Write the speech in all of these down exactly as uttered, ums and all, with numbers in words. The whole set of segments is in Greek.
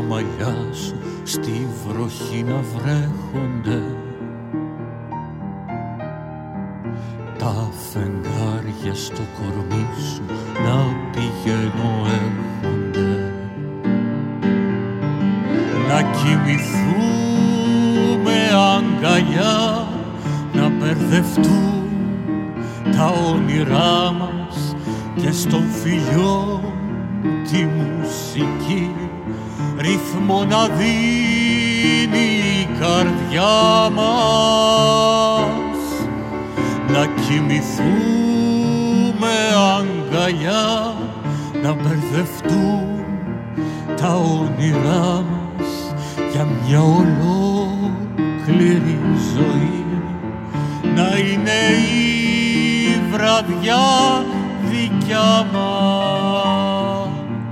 τα μαλλιά σου στη βροχή να βρέχονται, τα φεγγάρια στο κορμί σου να πηγαίνω έρχονται, να κοιμηθούμε αγκαλιά, να μπερδευτούν τα όνειρά μας και στον φιλιό τη μουσική ρυθμό να δίνει η καρδιά μας, να κοιμηθούμε αγκαλιά, να μπερδευτούν τα όνειρά μας για μια ολόκληρη ζωή, να είναι η βραδιά δικιά μας.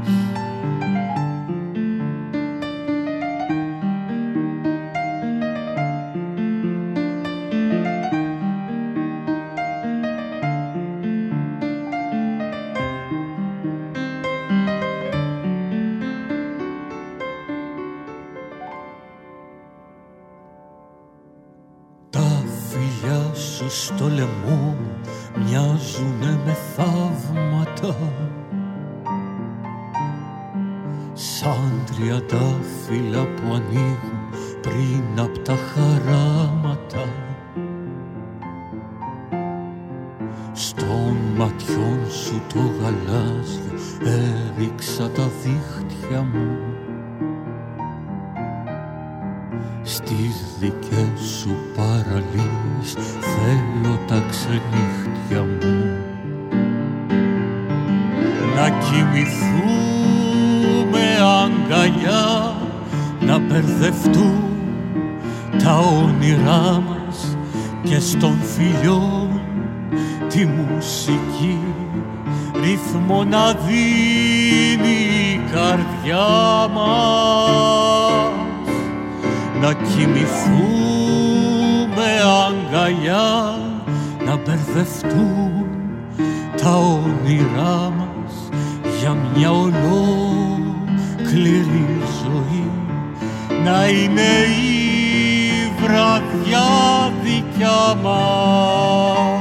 Στο λαιμό μοιάζουνε με θαύματα, σαν τριαντάφυλλα που ανοίγουν πριν απ' τα χαράματα. Στον ματιών σου το γαλάζιο έριξα τα δίχτυα μου, στις δικές σου παραλίες θέλω τα ξενύχτια μου, να κοιμηθούμε αγκαλιά, να μπερδευτούν τα όνειρά μας και στον φιλιό τη μουσική ρυθμό να δίνει η καρδιά μας, να κοιμηθούμε αγκαλιά, να μπερδευτούν τα όνειρά μας για μια ολόκληρη ζωή, να είναι η βραδιά δικιά μας.